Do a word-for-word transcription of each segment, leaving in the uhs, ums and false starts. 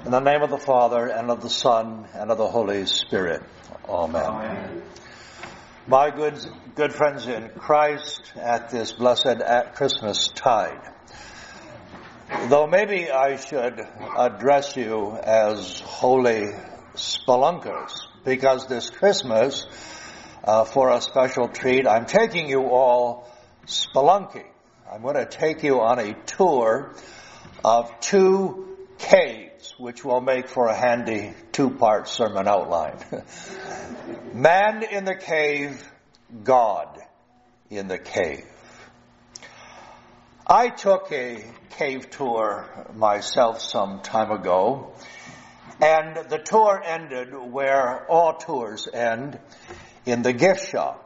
In the name of the Father, and of the Son, and of the Holy Spirit. Amen. Amen. My good, good friends in Christ, at this blessed Christmas tide, though maybe I should address you as holy spelunkers, because this Christmas, uh, for a special treat, I'm taking you all spelunking. I'm going to take you on a tour of two caves, which will make for a handy two-part sermon outline. Man in the cave, God in the cave. I took a cave tour myself some time ago, and the tour ended where all tours end, in the gift shop.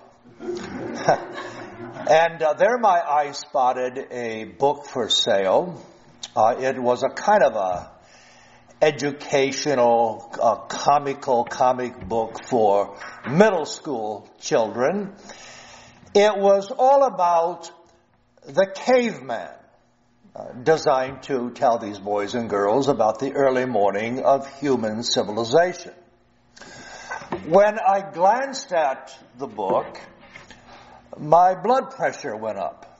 And uh, there my eye spotted a book for sale. Uh, it was a kind of a educational, uh, comical comic book for middle school children. It was all about the caveman, uh, designed to tell these boys and girls about the early morning of human civilization. When I glanced at the book, my blood pressure went up.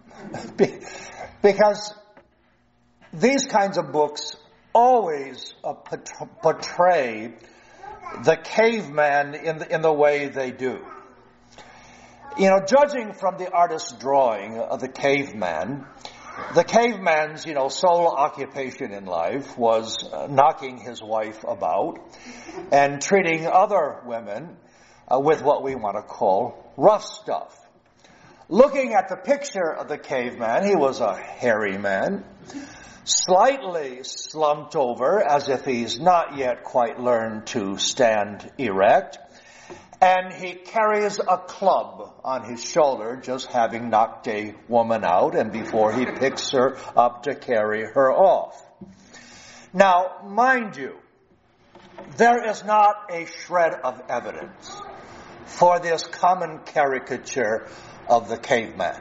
Because these kinds of books always uh, portray the caveman in the, in the way they do. You know, judging from the artist's drawing of the caveman, the caveman's, you know, sole occupation in life was uh, knocking his wife about and treating other women uh, with what we want to call rough stuff. Looking at the picture of the caveman, he was a hairy man, slightly slumped over as if he's not yet quite learned to stand erect, and he carries a club on his shoulder, just having knocked a woman out, and before he picks her up to carry her off. Now, mind you, there is not a shred of evidence for this common caricature of the caveman.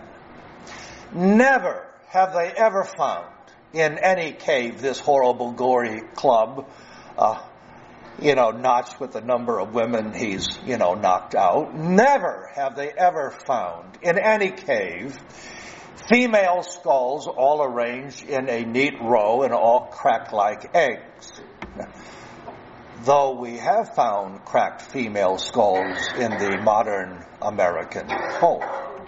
Never have they ever found in any cave this horrible, gory club, uh, you know, notched with the number of women he's, you know, knocked out. Never have they ever found in any cave female skulls all arranged in a neat row and all cracked like eggs. Though we have found cracked female skulls in the modern American home.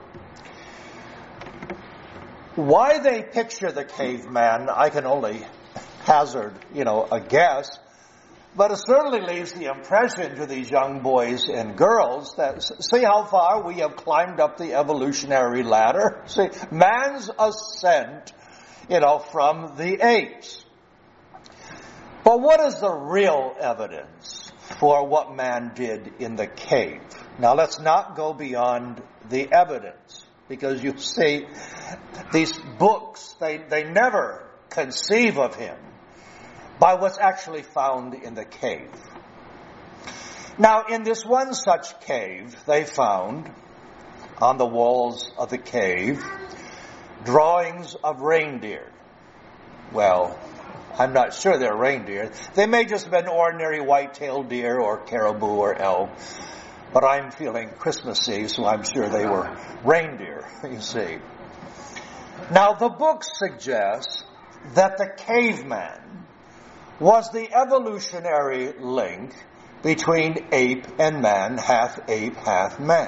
Why they picture the caveman, I can only hazard, you know, a guess, but it certainly leaves the impression to these young boys and girls that, see how far we have climbed up the evolutionary ladder? See, man's ascent, you know, from the apes. But what is the real evidence for what man did in the cave? Now let's not go beyond the evidence. Because you see, these books, they, they never conceive of him by what's actually found in the cave. Now, in this one such cave, they found on the walls of the cave drawings of reindeer. Well, I'm not sure they're reindeer. They may just have been ordinary white-tailed deer or caribou or elk. But I'm feeling Christmassy, so I'm sure they were reindeer, you see. Now, the book suggests that the caveman was the evolutionary link between ape and man, half ape, half man.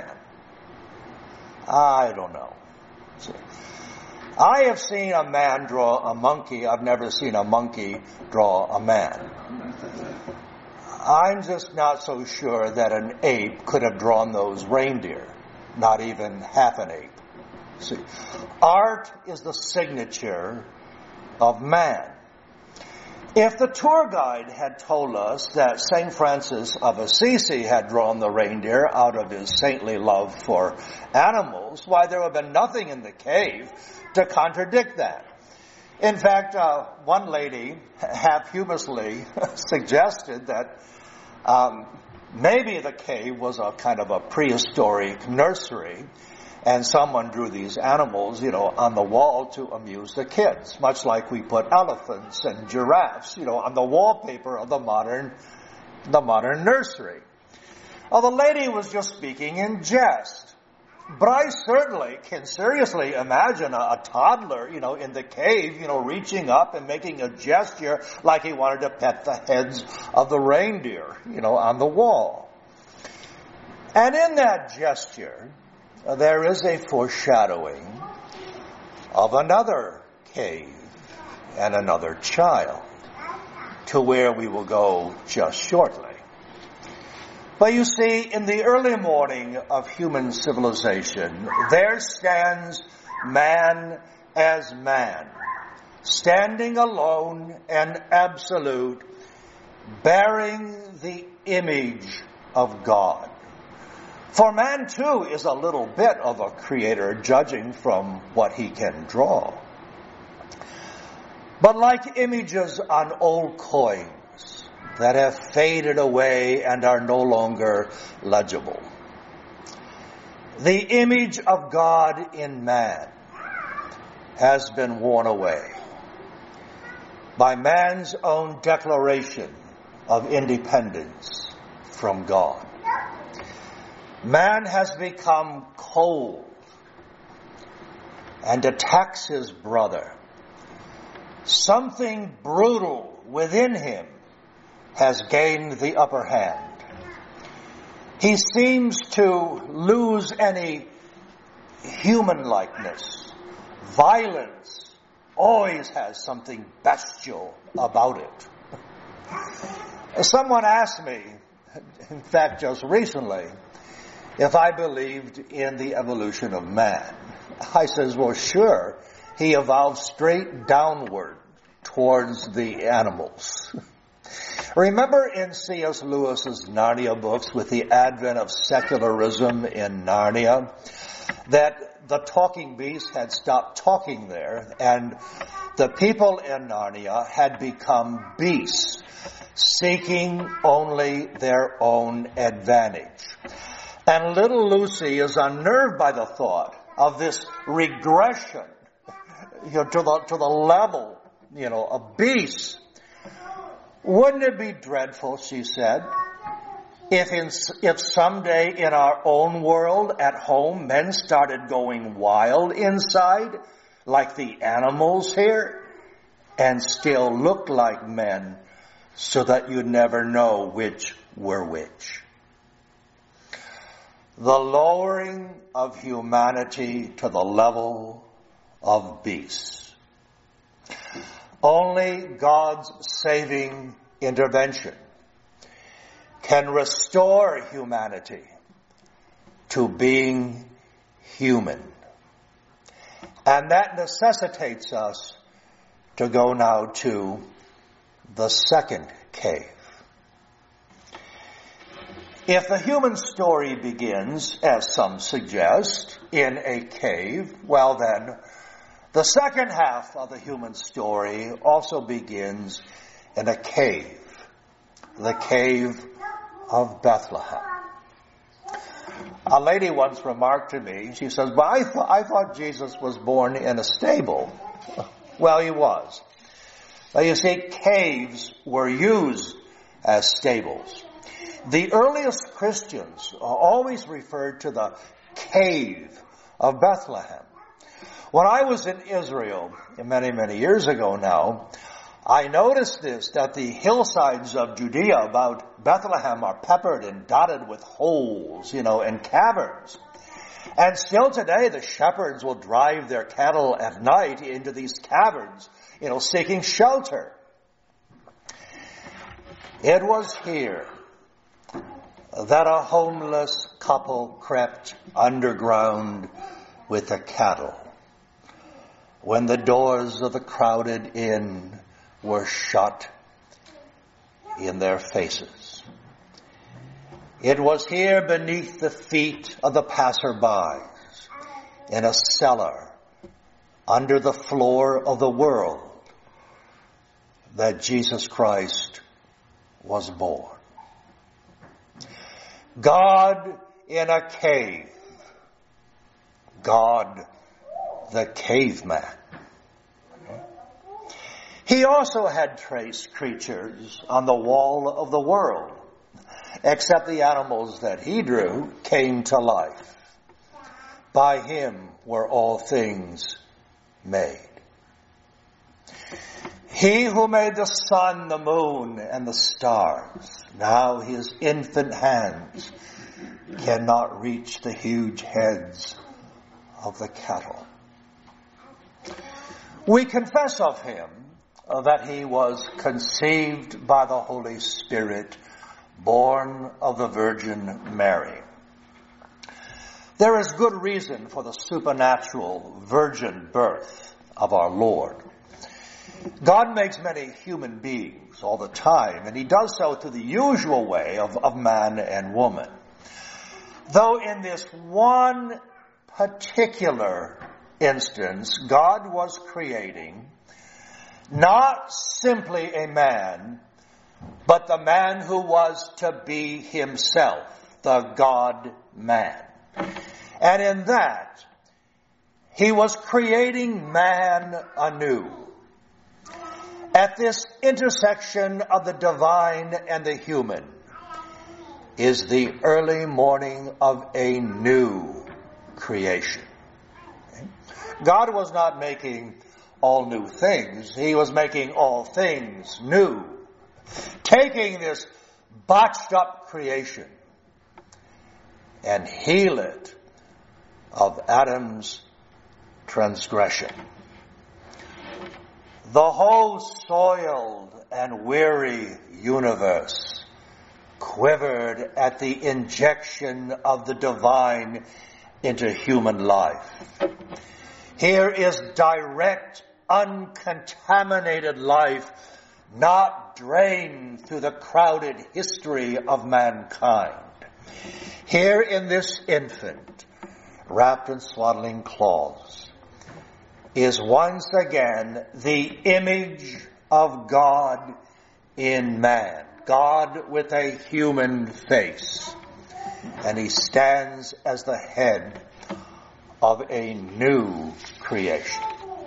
I don't know. See. I have seen a man draw a monkey. I've never seen a monkey draw a man. I'm just not so sure that an ape could have drawn those reindeer, not even half an ape. See, art is the signature of man. If the tour guide had told us that Saint Francis of Assisi had drawn the reindeer out of his saintly love for animals, why, there would have been nothing in the cave to contradict that. In fact, uh, one lady half humorously suggested that Um, maybe the cave was a kind of a prehistoric nursery, And someone drew these animals, you know, on the wall to amuse the kids, much like we put elephants and giraffes, you know, on the wallpaper of the modern, the modern nursery. Well, the lady was just speaking in jest. But I certainly can seriously imagine a, a toddler, you know, in the cave, you know, reaching up and making a gesture like he wanted to pet the heads of the reindeer, you know, on the wall. And in that gesture, there is a foreshadowing of another cave and another child, to where we will go just shortly. But you see, in the early morning of human civilization, there stands man as man, standing alone and absolute, bearing the image of God. For man, too, is a little bit of a creator, judging from what he can draw. But like images on old coins that have faded away and are no longer legible, the image of God in man has been worn away by man's own declaration of independence from God. Man has become cold and attacks his brother. Something brutal within him has gained the upper hand. He seems to lose any human likeness. Violence always has something bestial about it. Someone asked me, in fact just recently, if I believed in the evolution of man. I says, well, sure, he evolved straight downward towards the animals. Remember in C S Lewis's Narnia books, with the advent of secularism in Narnia, that the talking beasts had stopped talking there, and the people in Narnia had become beasts, seeking only their own advantage. And little Lucy is unnerved by the thought of this regression, you know, to the to the level, you know, of beasts. Wouldn't it be dreadful, she said, if in, if someday in our own world at home men started going wild inside like the animals here and still looked like men, so that you'd never know which were which. The lowering of humanity to the level of beasts. Only God's saving intervention can restore humanity to being human. And that necessitates us to go now to the second cave. If the human story begins, as some suggest, in a cave, well then, the second half of the human story also begins in a cave, the cave of Bethlehem. A lady once remarked to me, she says, well, I, th- I thought Jesus was born in a stable. Well, he was. But you see, caves were used as stables. The earliest Christians always referred to the cave of Bethlehem. When I was in Israel many, many years ago now, I noticed this, that the hillsides of Judea about Bethlehem are peppered and dotted with holes, you know, and caverns. And still today, the shepherds will drive their cattle at night into these caverns, you know, seeking shelter. It was here that a homeless couple crept underground with the cattle when the doors of the crowded inn were shut in their faces. It was here beneath the feet of the passerbys, in a cellar under the floor of the world, that Jesus Christ was born. God in a cave. God the caveman. He also had traced creatures on the wall of the world, except the animals that he drew came to life. By him were all things made. He who made the sun, the moon, and the stars, now his infant hands cannot reach the huge heads of the cattle. We confess of him that he was conceived by the Holy Spirit, born of the Virgin Mary. There is good reason for the supernatural virgin birth of our Lord. God makes many human beings all the time, and he does so through the usual way of, of man and woman. Though in this one particular instance, God was creating not simply a man, but the man who was to be himself, the God-man. And in that, he was creating man anew. At this intersection of the divine and the human is the early morning of a new creation. God was not making all new things. He was making all things new. Taking this botched up creation and heal it of Adam's transgression. The whole soiled and weary universe quivered at the injection of the divine into human life. Here is direct, uncontaminated life, not drained through the crowded history of mankind. Here in this infant, wrapped in swaddling cloths, is once again the image of God in man. God with a human face. And he stands as the head of a new creation.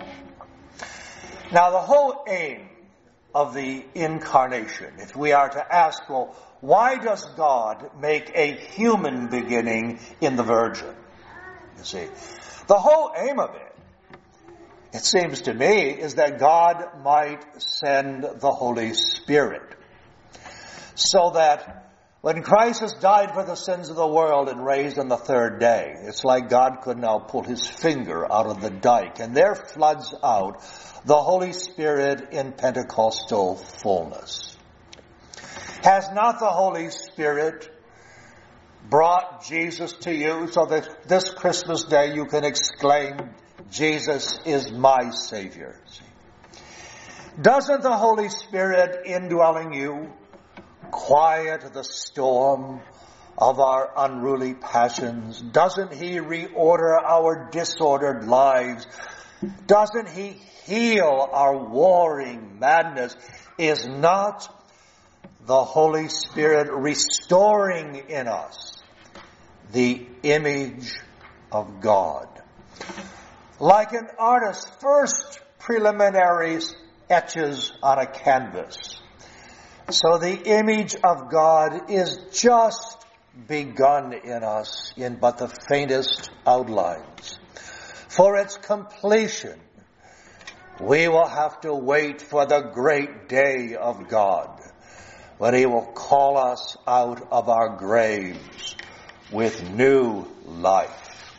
Now, the whole aim of the incarnation, if we are to ask, well, why does God make a human beginning in the Virgin? You see, the whole aim of it, it seems to me, is that God might send the Holy Spirit. So that when Christ has died for the sins of the world and raised on the third day, it's like God could now pull his finger out of the dike, and there floods out the Holy Spirit in Pentecostal fullness. Has not the Holy Spirit brought Jesus to you so that this Christmas day you can exclaim, Jesus is my Savior? Doesn't the Holy Spirit indwelling you quiet the storm of our unruly passions? Doesn't he reorder our disordered lives? Doesn't he heal our warring madness? Is not the Holy Spirit restoring in us the image of God? Like an artist's first preliminary etches on a canvas, so the image of God is just begun in us in but the faintest outlines. For its completion, we will have to wait for the great day of God, when he will call us out of our graves with new life.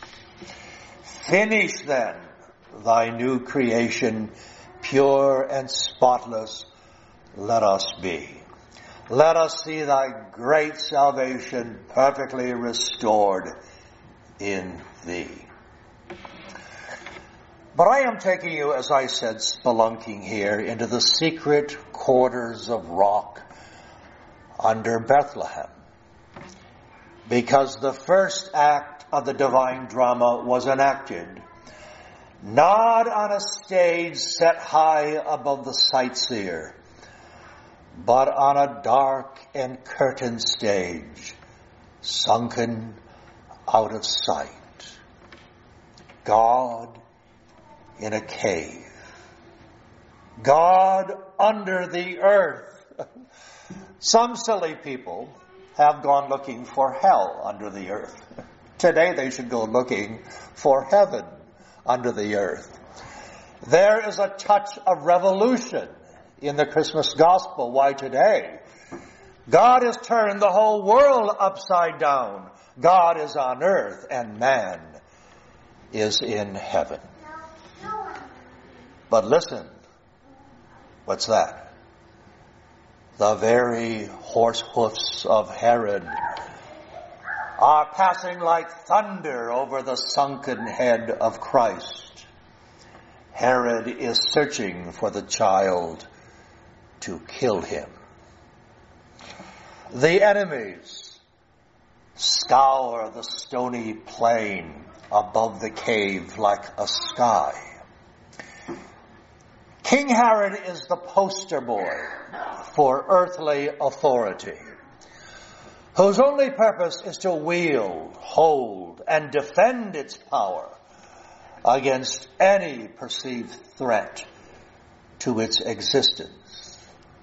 Finish then thy new creation, pure and spotless let us be. Let us see thy great salvation perfectly restored in thee. But I am taking you, as I said, spelunking here into the secret quarters of rock under Bethlehem, because the first act of the divine drama was enacted not on a stage set high above the sightseer, but on a dark and curtained stage, sunken out of sight. God in a cave. God under the earth. Some silly people have gone looking for hell under the earth. Today they should go looking for heaven under the earth. There is a touch of revolution in the Christmas gospel. Why today? God has turned the whole world upside down. God is on earth and man is in heaven. But listen, what's that? The very horse hoofs of Herod are passing like thunder over the sunken head of Christ. Herod is searching for the child to kill him. The enemies scour the stony plain above the cave like a sky. King Herod is the poster boy for earthly authority, whose only purpose is to wield, hold, and defend its power against any perceived threat to its existence.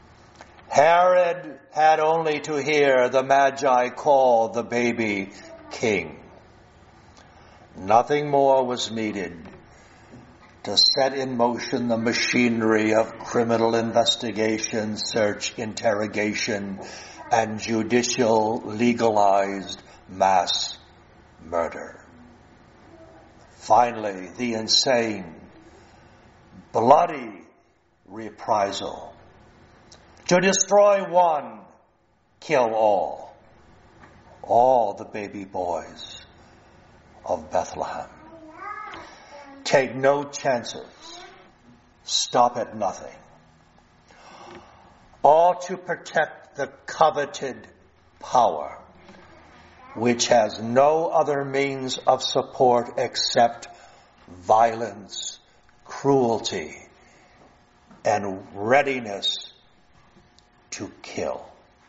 Herod had only to hear the Magi call the baby king. Nothing more was needed to set in motion the machinery of criminal investigation, search, interrogation, and judicial legalized mass murder. Finally, the insane, bloody reprisal. To destroy one, kill all. All the baby boys of Bethlehem. Take no chances. Stop at nothing. All to protect the coveted power, which has no other means of support except violence, cruelty, and readiness to kill.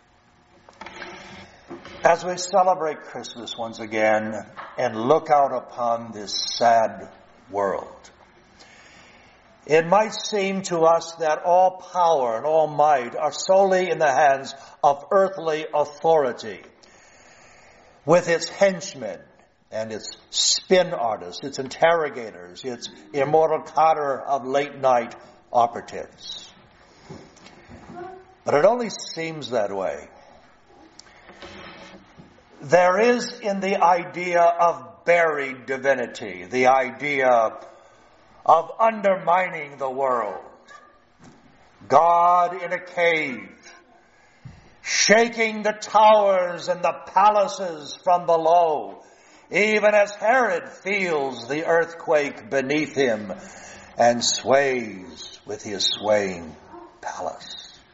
As we celebrate Christmas once again and look out upon this sad world, it might seem to us that all power and all might are solely in the hands of earthly authority, with its henchmen and its spin artists, its interrogators, its immortal cadre of late-night operatives. But it only seems that way. There is in the idea of buried divinity, the idea of undermining the world, God in a cave, shaking the towers and the palaces from below, even as Herod feels the earthquake beneath him and sways with his swaying palace.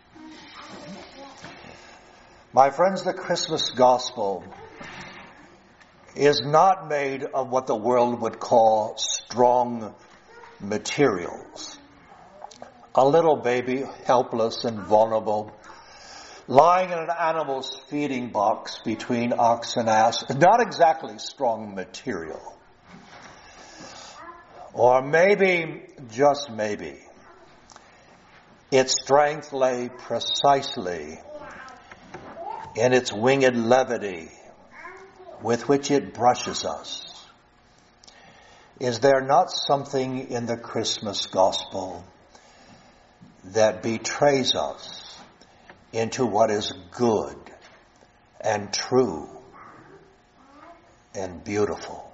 My friends, the Christmas gospel is not made of what the world would call strong materials. A little baby, helpless and vulnerable, lying in an animal's feeding box between ox and ass, not exactly strong material. Or maybe, just maybe, its strength lay precisely in its winged levity with which it brushes us. Is there not something in the Christmas gospel that betrays us into what is good and true and beautiful?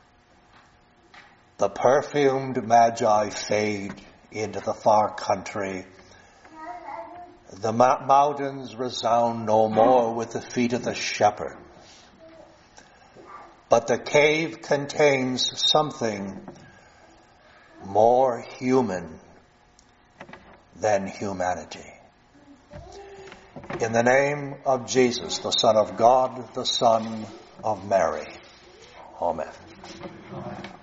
The perfumed Magi fade into the far country. The ma- mountains resound no more with the feet of the shepherd. But the cave contains something more human than humanity. In the name of Jesus, the Son of God, the Son of Mary. Amen.